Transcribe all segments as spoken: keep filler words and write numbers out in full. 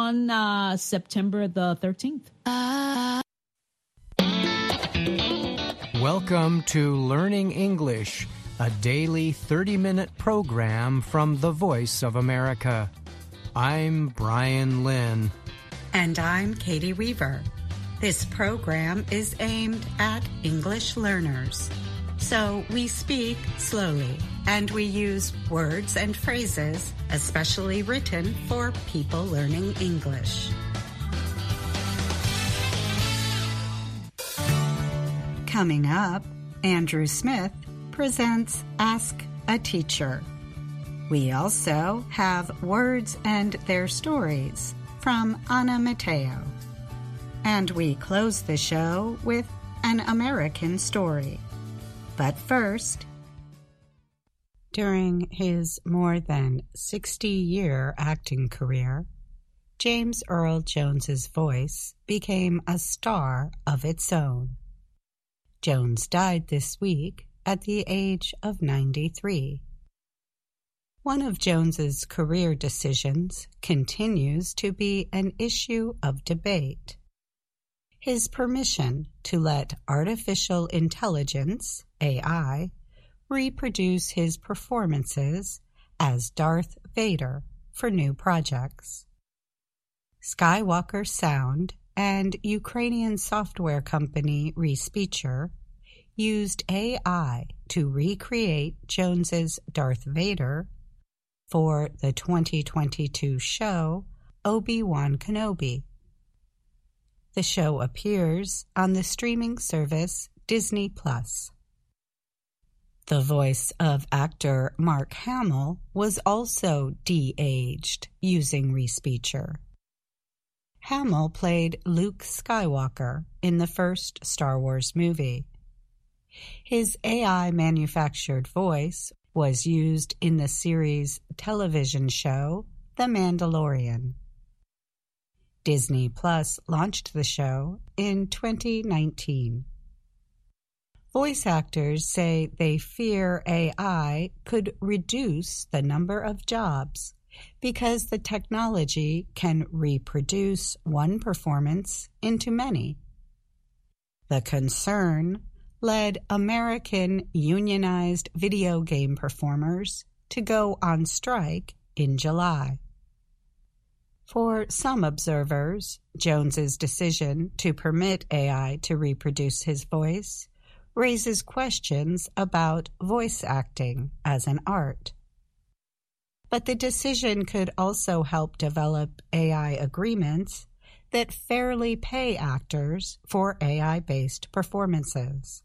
on uh, September the thirteenth. Welcome to Learning English, a daily thirty-minute program from the Voice of America. I'm Brian Lynn. And I'm Katie Weaver. This program is aimed at English learners. So we speak slowly, and we use words and phrases especially written for people learning English. Coming up, Andrew Smith presents Ask a Teacher. We also have Words and Their Stories from Anna Mateo. And we close the show with An American Story. But first, during his more than sixty-year acting career, James Earl Jones's voice became a star of its own. Jones died this week at the age of ninety-three. One of Jones's career decisions continues to be an issue of debate. His permission to let artificial intelligence, A I, reproduce his performances as Darth Vader for new projects. Skywalker Sound and Ukrainian software company Respeecher used A I to recreate Jones's Darth Vader for the twenty twenty-two show Obi-Wan Kenobi. The show appears on the streaming service Disney Plus. The voice of actor Mark Hamill was also de-aged using Respeecher. Hamill played Luke Skywalker in the first Star Wars movie. His A I-manufactured voice was used in the series television show The Mandalorian. Disney Plus launched the show in twenty nineteen. Voice actors say they fear A I could reduce the number of jobs because the technology can reproduce one performance into many. The concern led American unionized video game performers to go on strike in July. For some observers, Jones's decision to permit A I to reproduce his voice raises questions about voice acting as an art. But the decision could also help develop A I agreements that fairly pay actors for A I-based performances.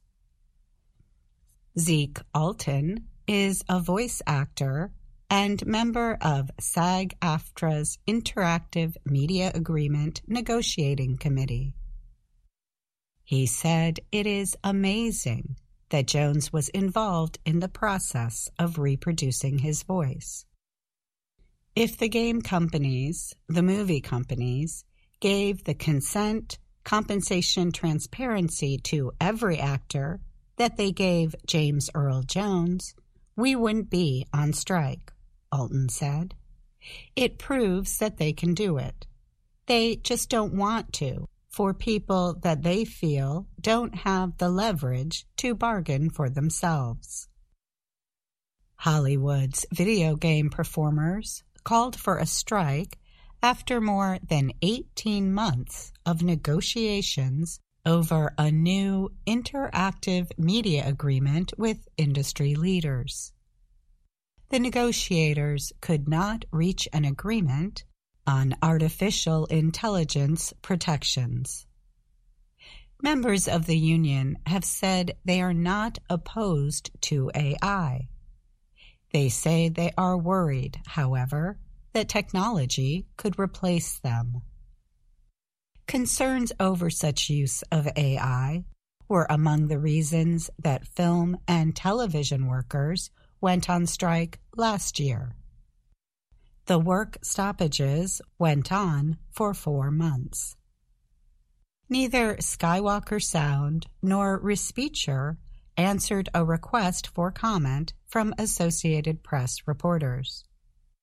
Zeke Alton is a voice actor and member of SAG-AFTRA's Interactive Media Agreement Negotiating Committee. He said it is amazing that Jones was involved in the process of reproducing his voice. If the game companies, the movie companies, gave the consent, compensation transparency to every actor that they gave James Earl Jones, we wouldn't be on strike, Alton said. It proves that they can do it. They just don't want to, for people that they feel don't have the leverage to bargain for themselves. Hollywood's video game performers called for a strike after more than eighteen months of negotiations over a new interactive media agreement with industry leaders. The negotiators could not reach an agreement on artificial intelligence protections. Members of the union have said they are not opposed to A I. They say they are worried, however, that technology could replace them. Concerns over such use of A I were among the reasons that film and television workers went on strike last year. The work stoppages went on for four months. Neither Skywalker Sound nor Respeecher answered a request for comment from Associated Press reporters.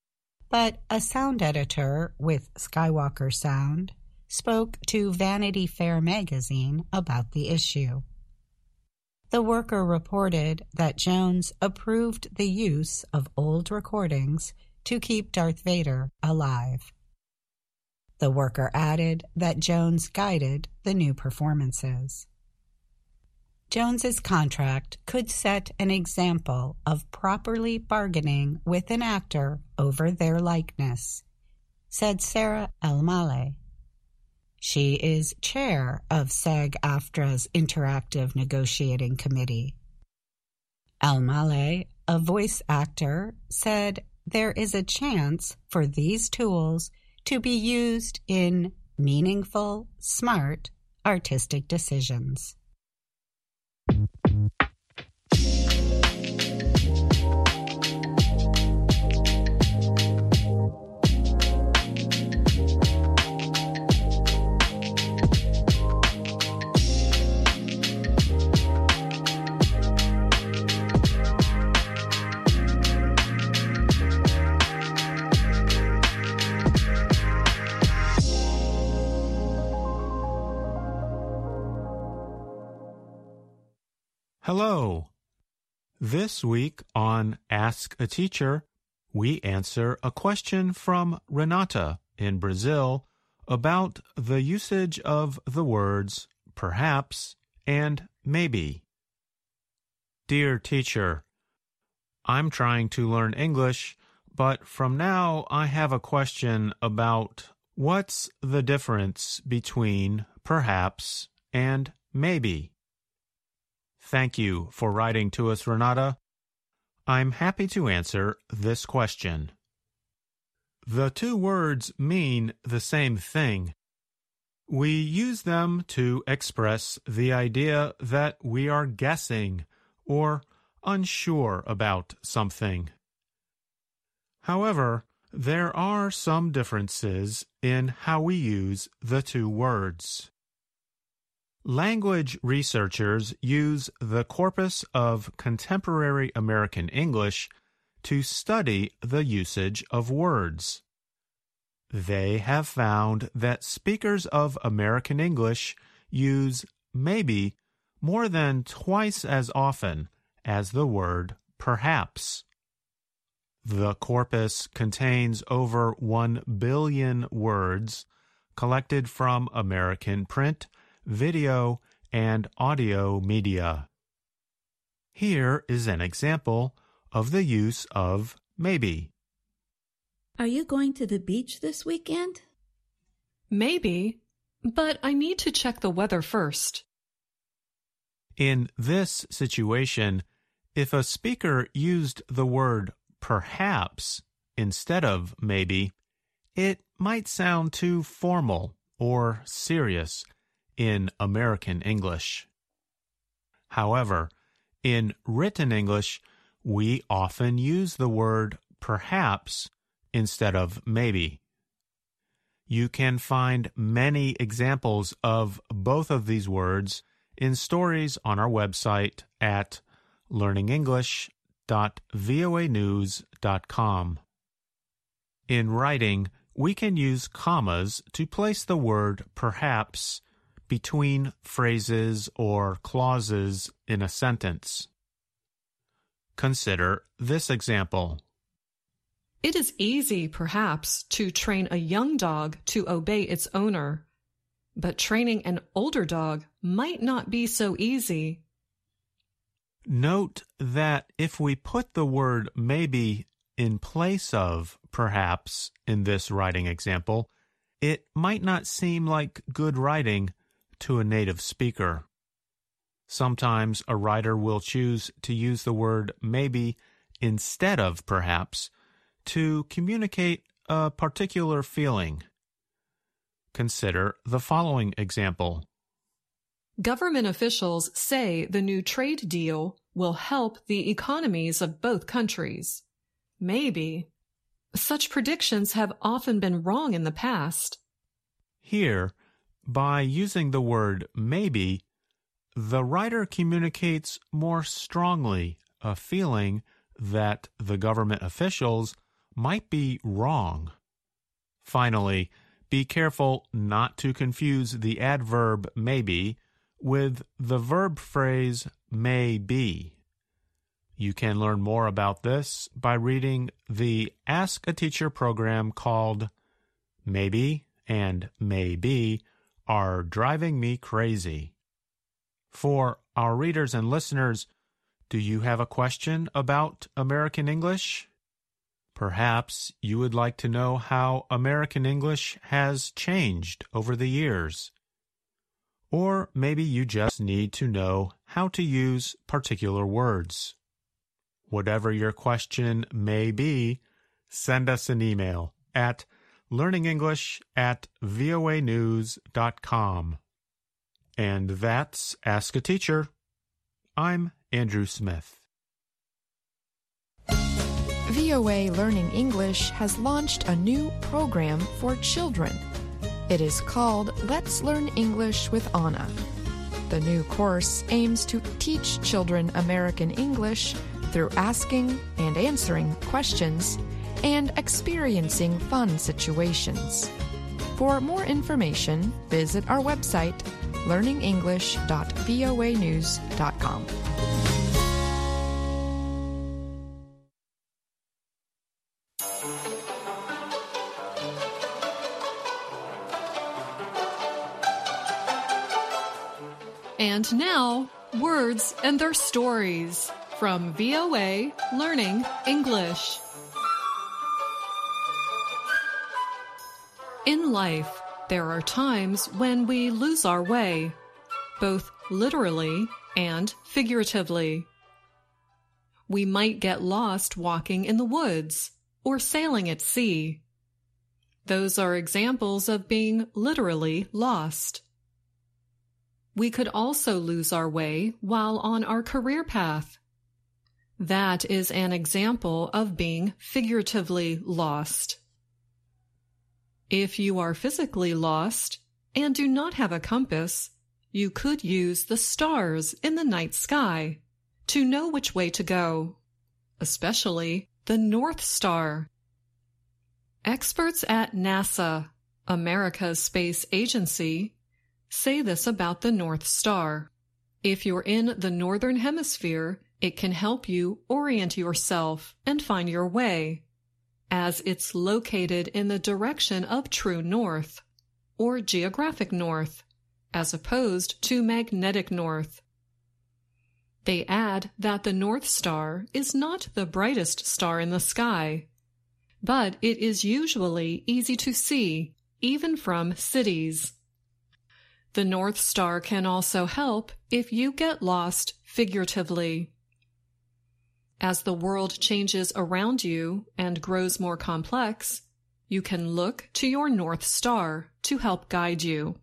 but a sound editor with Skywalker Sound spoke to Vanity Fair magazine about the issue. The worker reported that Jones approved the use of old recordings to keep Darth Vader alive. The worker added that Jones guided the new performances. Jones's contract could set an example of properly bargaining with an actor over their likeness, said Sarah El-Maleh. She is chair of SAG-AFTRA's Interactive Negotiating Committee. El-Maleh, a voice actor, said there is a chance for these tools to be used in meaningful, smart, artistic decisions. Hello. This week on Ask a Teacher, we answer a question from Renata in Brazil about the usage of the words perhaps and maybe. Dear teacher, I'm trying to learn English, but from now I have a question about what's the difference between perhaps and maybe. Thank you for writing to us, Renata. I'm happy to answer this question. The two words mean the same thing. We use them to express the idea that we are guessing or unsure about something. However, there are some differences in how we use the two words. Language researchers use the corpus of contemporary American English to study the usage of words. They have found that speakers of American English use maybe more than twice as often as the word perhaps. The corpus contains over one billion words collected from American print, video, and audio media. Here is an example of the use of maybe. Are you going to the beach this weekend? Maybe, but I need to check the weather first. In this situation, if a speaker used the word perhaps instead of maybe, it might sound too formal or serious in American English. However, in written English, we often use the word perhaps instead of maybe. You can find many examples of both of these words in stories on our website at learning english dot voa news dot com. In writing, we can use commas to place the word perhaps between phrases or clauses in a sentence. Consider this example. It is easy, perhaps, to train a young dog to obey its owner, but training an older dog might not be so easy. Note that if we put the word maybe in place of perhaps in this writing example, it might not seem like good writing to a native speaker. Sometimes a writer will choose to use the word maybe instead of perhaps to communicate a particular feeling. Consider the following example. Government officials say the new trade deal will help the economies of both countries. Maybe. Such predictions have often been wrong in the past. Here, by using the word maybe, the writer communicates more strongly a feeling that the government officials might be wrong. Finally, be careful not to confuse the adverb maybe with the verb phrase may be. You can learn more about this by reading the Ask a Teacher program called Maybe and Maybe Are Driving Me Crazy. For our readers and listeners, do you have a question about American English? Perhaps you would like to know how American English has changed over the years. Or maybe you just need to know how to use particular words. Whatever your question may be, send us an email at learningenglish at voa news dot com. And that's Ask a Teacher. I'm Andrew Smith. V O A Learning English has launched a new program for children. It is called Let's Learn English with Anna. The new course aims to teach children American English through asking and answering questions and experiencing fun situations. For more information, visit our website, learning english dot voa news dot com. And now, words and their stories from V O A Learning English. In life, there are times when we lose our way, both literally and figuratively. We might get lost walking in the woods or sailing at sea. Those are examples of being literally lost. We could also lose our way while on our career path. That is an example of being figuratively lost. If you are physically lost and do not have a compass, you could use the stars in the night sky to know which way to go, especially the North Star. Experts at NASA, America's space agency, say this about the North Star. If you're in the Northern Hemisphere, it can help you orient yourself and find your way, as it's located in the direction of true north, or geographic north, as opposed to magnetic north. They add that the North Star is not the brightest star in the sky, but it is usually easy to see, even from cities. The North Star can also help if you get lost figuratively. As the world changes around you and grows more complex, you can look to your North Star to help guide you.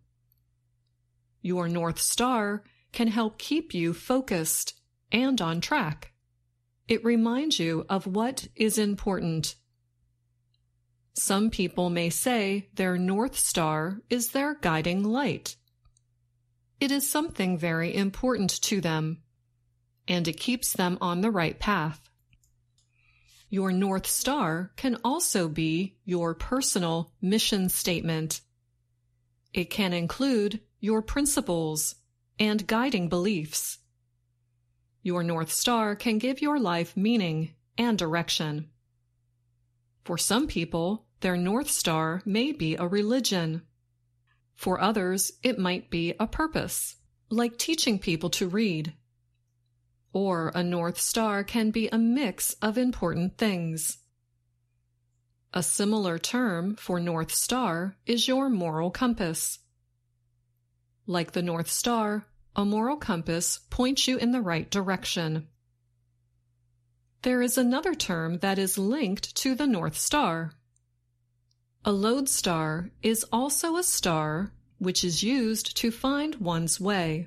Your North Star can help keep you focused and on track. It reminds you of what is important. Some people may say their North Star is their guiding light. It is something very important to them, and it keeps them on the right path. Your North Star can also be your personal mission statement. It can include your principles and guiding beliefs. Your North Star can give your life meaning and direction. For some people, their North Star may be a religion. For others, it might be a purpose, like teaching people to read. Or a North Star can be a mix of important things. A similar term for North Star is your moral compass. Like the North Star, a moral compass points you in the right direction. There is another term that is linked to the North Star. A lodestar is also a star which is used to find one's way.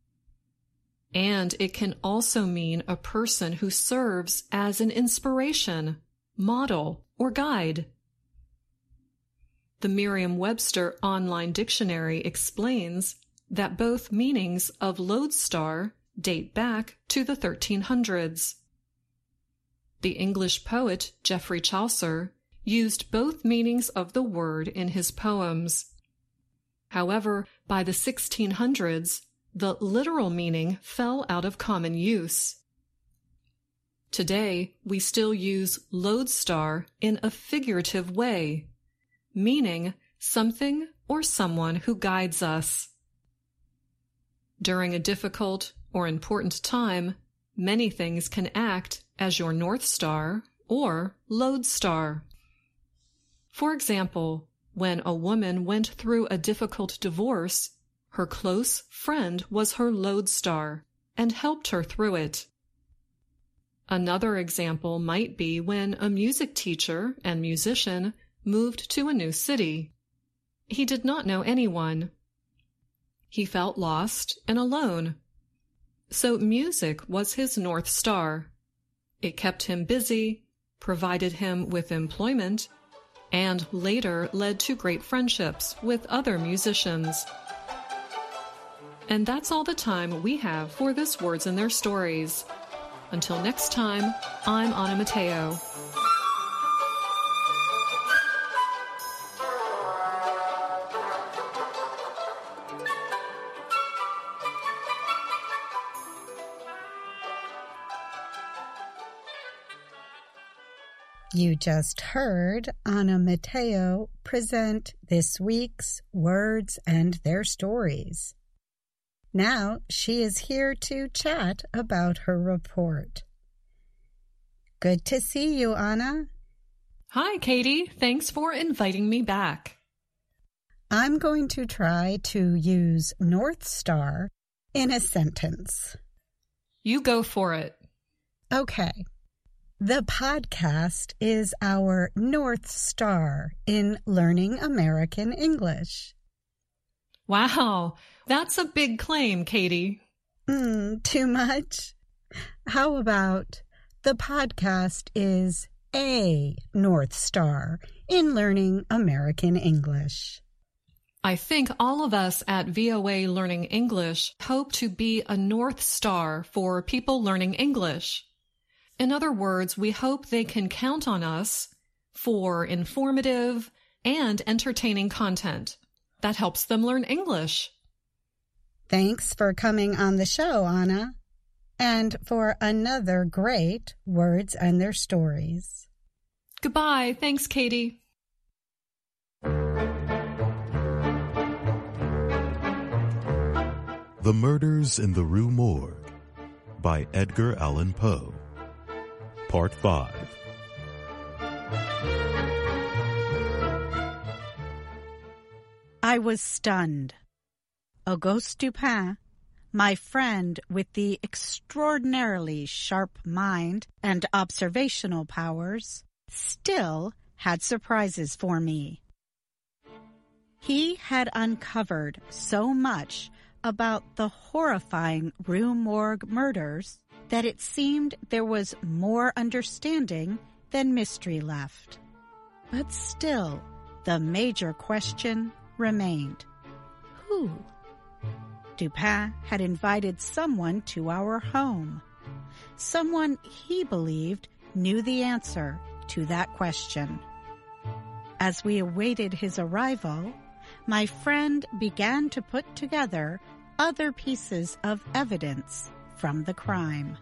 And it can also mean a person who serves as an inspiration, model, or guide. The Merriam-Webster Online Dictionary explains that both meanings of lodestar date back to the thirteen hundreds. The English poet Geoffrey Chaucer used both meanings of the word in his poems. However, by the sixteen hundreds, the literal meaning fell out of common use. Today, we still use lodestar in a figurative way, meaning something or someone who guides us. During a difficult or important time, many things can act as your North Star or lodestar. For example, when a woman went through a difficult divorce, her close friend was her lodestar and helped her through it. Another example might be when a music teacher and musician moved to a new city. He did not know anyone. He felt lost and alone. So music was his North Star. It kept him busy, provided him with employment, and later led to great friendships with other musicians. And that's all the time we have for this Words and Their Stories. Until next time, I'm Anna Mateo. You just heard Anna Mateo present this week's Words and Their Stories. Now she is here to chat about her report. Good to see you, Anna. Hi, Katie. Thanks for inviting me back. I'm going to try to use North Star in a sentence. You go for it. Okay. The podcast is our North Star in learning American English. Wow, that's a big claim, Katie. Mm, too much? How about the podcast is a North Star in learning American English? I think all of us at V O A Learning English hope to be a North Star for people learning English. In other words, we hope they can count on us for informative and entertaining content that helps them learn English. Thanks for coming on the show, Anna, and for another great Words and Their Stories. Goodbye. Thanks, Katie. The Murders in the Rue Morgue by Edgar Allan Poe. Part five. I was stunned. Auguste Dupin, my friend with the extraordinarily sharp mind and observational powers, still had surprises for me. He had uncovered so much about the horrifying Rue Morgue murders that it seemed there was more understanding than mystery left. But still, the major question remained. Who? Dupin had invited someone to our home. Someone he believed knew the answer to that question. As we awaited his arrival, my friend began to put together other pieces of evidence from the crime.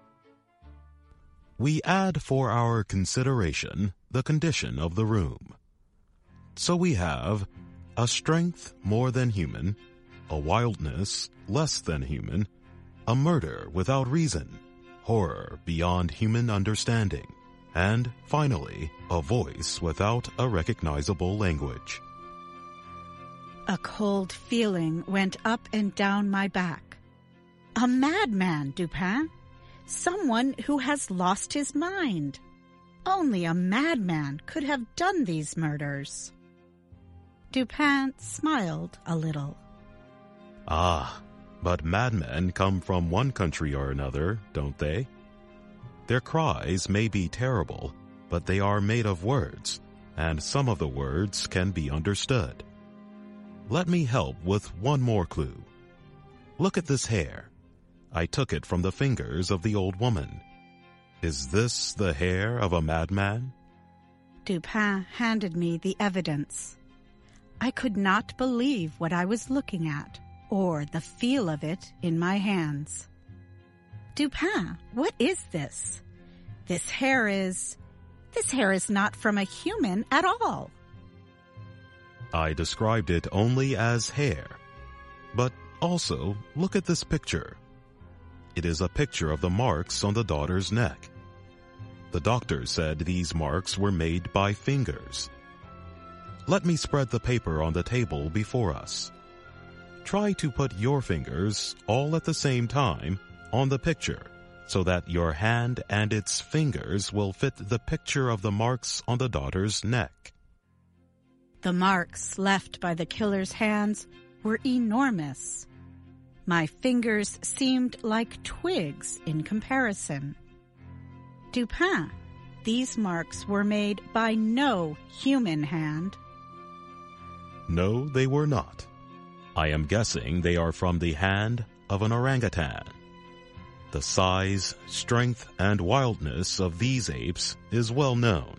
We add for our consideration the condition of the room. So we have a strength more than human, a wildness less than human, a murder without reason, horror beyond human understanding, and finally, a voice without a recognizable language. A cold feeling went up and down my back. A madman, Dupin. Someone who has lost his mind. Only a madman could have done these murders. Dupin smiled a little. Ah, but madmen come from one country or another, don't they? Their cries may be terrible, but they are made of words, and some of the words can be understood. Let me help with one more clue. Look at this hair. I took it from the fingers of the old woman. Is this the hair of a madman? Dupin handed me the evidence. I could not believe what I was looking at, or the feel of it in my hands. Dupin, what is this? This hair is... This hair is not from a human at all. I described it only as hair. But also, look at this picture. It is a picture of the marks on the daughter's neck. The doctor said these marks were made by fingers. Let me spread the paper on the table before us. Try to put your fingers all at the same time on the picture so that your hand and its fingers will fit the picture of the marks on the daughter's neck. The marks left by the killer's hands were enormous. My fingers seemed like twigs in comparison. Dupin, these marks were made by no human hand. No, they were not. I am guessing they are from the hand of an orangutan. The size, strength, and wildness of these apes is well known.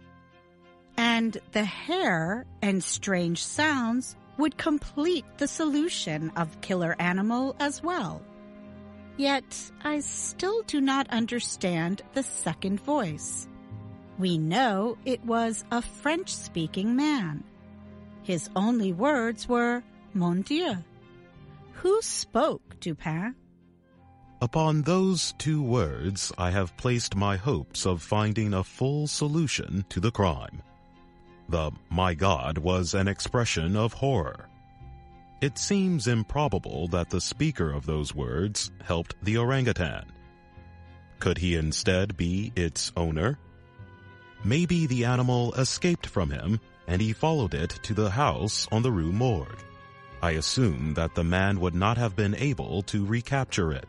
And the hair and strange sounds would complete the solution of killer animal as well. Yet, I still do not understand the second voice. We know it was a French-speaking man. His only words were, Mon Dieu. Who spoke, Dupin? Upon those two words, I have placed my hopes of finding a full solution to the crime. The "my God" was an expression of horror. It seems improbable that the speaker of those words helped the orangutan. Could he instead be its owner? Maybe the animal escaped from him and he followed it to the house on the Rue Morgue. I assume that the man would not have been able to recapture it.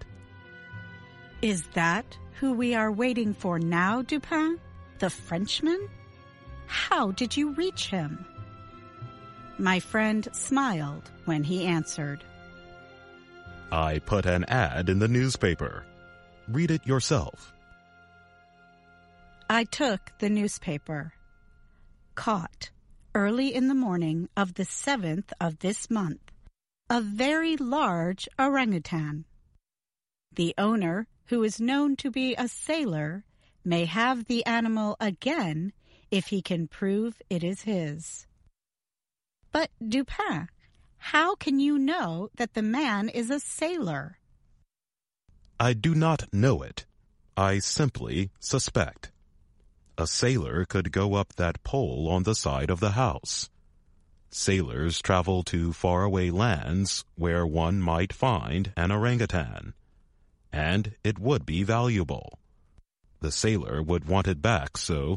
Is that who we are waiting for now, Dupin? The Frenchman? How did you reach him? My friend smiled when he answered. I put an ad in the newspaper. Read it yourself. I took the newspaper. Caught early in the morning of the seventh of this month, a very large orangutan. The owner, who is known to be a sailor, may have the animal again if he can prove it is his. But, Dupin, how can you know that the man is a sailor? I do not know it. I simply suspect. A sailor could go up that pole on the side of the house. Sailors travel to faraway lands where one might find an orangutan. And it would be valuable. The sailor would want it back, so...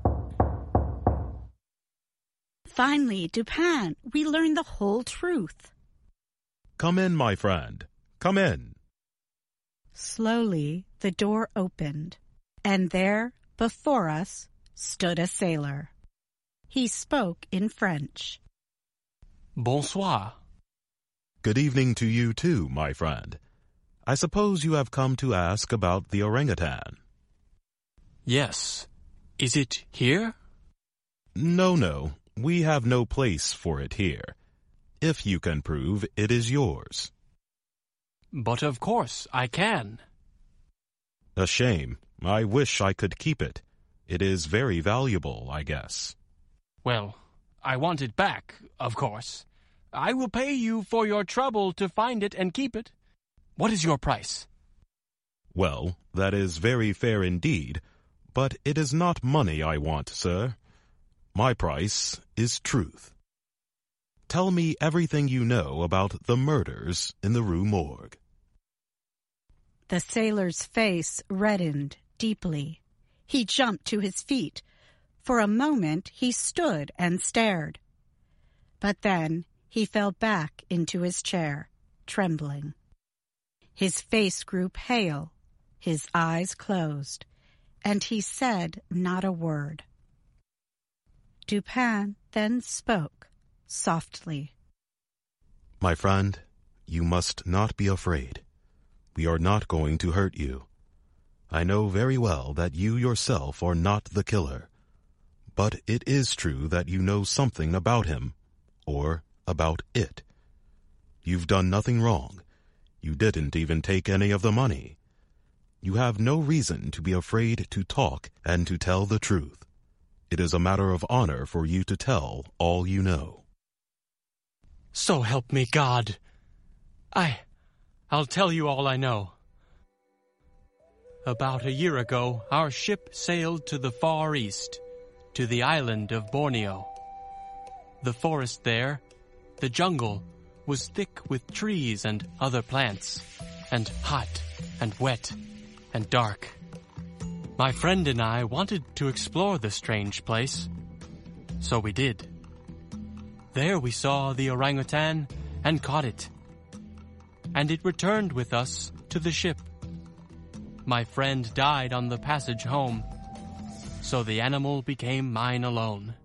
Finally, Dupin, we learn the whole truth. Come in, my friend. Come in. Slowly, the door opened, and there, before us, stood a sailor. He spoke in French. Bonsoir. Good evening to you too, my friend. I suppose you have come to ask about the orangutan. Yes. Is it here? No, no. We have no place for it here. If you can prove it is yours. But of course I can. A shame. I wish I could keep it. It is very valuable, I guess. Well, I want it back, of course. I will pay you for your trouble to find it and keep it. What is your price? Well, that is very fair indeed, but it is not money I want, sir. My price is truth. Tell me everything you know about the murders in the Rue Morgue. The sailor's face reddened deeply. He jumped to his feet. For a moment he stood and stared. But then he fell back into his chair, trembling. His face grew pale, his eyes closed, and he said not a word. Dupin then spoke, softly. My friend, you must not be afraid. We are not going to hurt you. I know very well that you yourself are not the killer. but it is true that you know something about him, or about it. You've done nothing wrong. You didn't even take any of the money. You have no reason to be afraid to talk and to tell the truth. It is a matter of honor for you to tell all you know. So help me God. I... I'll tell you all I know. About a year ago, our ship sailed to the Far East, to the island of Borneo. The forest there, the jungle, was thick with trees and other plants, and hot and wet and dark. My friend and I wanted to explore the strange place, so we did. There we saw the orangutan and caught it, and it returned with us to the ship. My friend died on the passage home, so the animal became mine alone.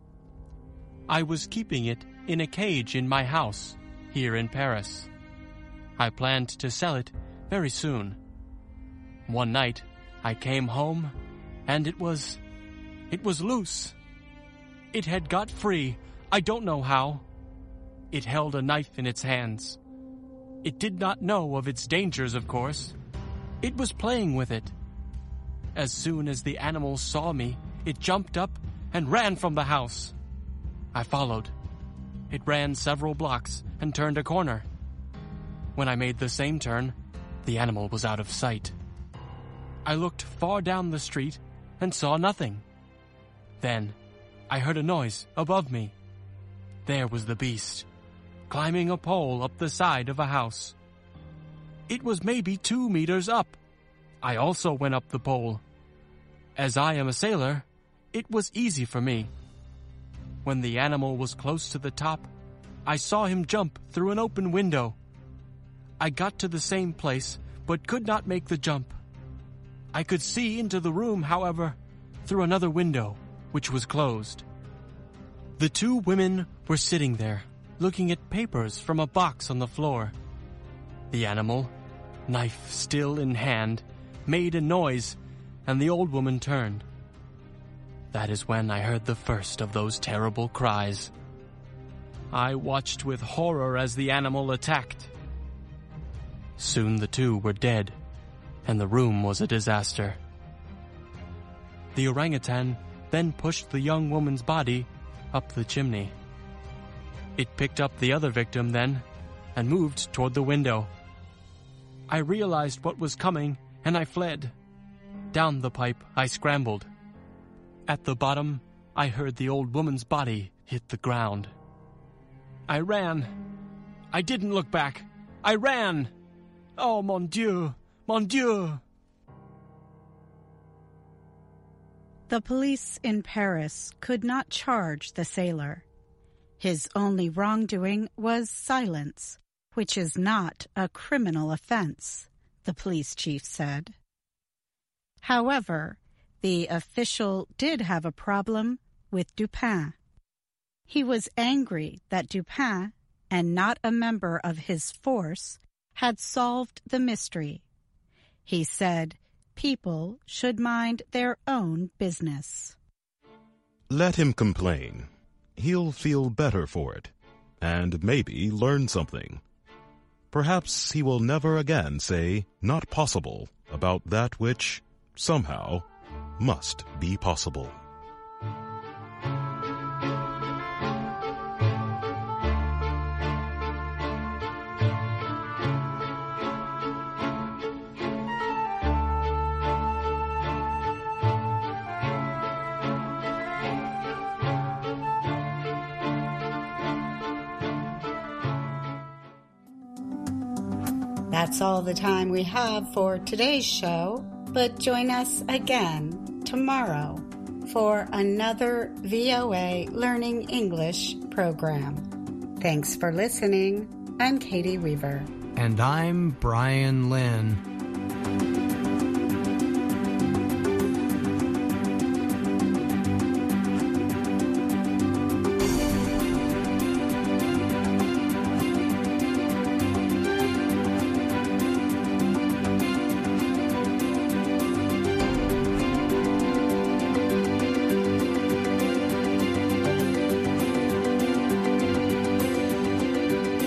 I was keeping it in a cage in my house here in Paris. I planned to sell it very soon. One night, I came home, and it was... it was loose. It had got free, I don't know how. It held a knife in its hands. It did not know of its dangers, of course. It was playing with it. As soon as the animal saw me, it jumped up and ran from the house. I followed. It ran several blocks and turned a corner. When I made the same turn, the animal was out of sight. I looked far down the street and saw nothing. Then, I heard a noise above me. There was the beast, climbing a pole up the side of a house. It was maybe two meters up. I also went up the pole. As I am a sailor, it was easy for me. When the animal was close to the top, I saw him jump through an open window. I got to the same place, but could not make the jump. I could see into the room, however, through another window, which was closed. The two women were sitting there, looking at papers from a box on the floor. The animal, knife still in hand, made a noise, and the old woman turned. That is when I heard the first of those terrible cries. I watched with horror as the animal attacked. Soon the two were dead, and the room was a disaster. The orangutan then pushed the young woman's body up the chimney. It picked up the other victim then and moved toward the window. I realized what was coming, and I fled. Down the pipe I scrambled. At the bottom, I heard the old woman's body hit the ground. I ran. I didn't look back. I ran. Oh, mon Dieu, mon Dieu. The police in Paris could not charge the sailor. His only wrongdoing was silence, which is not a criminal offense, the police chief said. However, the official did have a problem with Dupin. He was angry that Dupin, and not a member of his force, had solved the mystery. He said people should mind their own business. Let him complain. He'll feel better for it, and maybe learn something. Perhaps he will never again say "not possible" about that which, somehow, must be possible. That's all the time we have for today's show, but join us again tomorrow for another V O A Learning English program. Thanks for listening. I'm Katie Weaver. And I'm Brian Lynn.